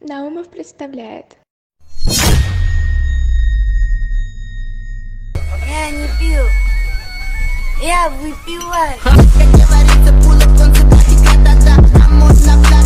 Наумов представляет. Я не пью, я выпиваю. Как говорится, пула в танце, да, а можно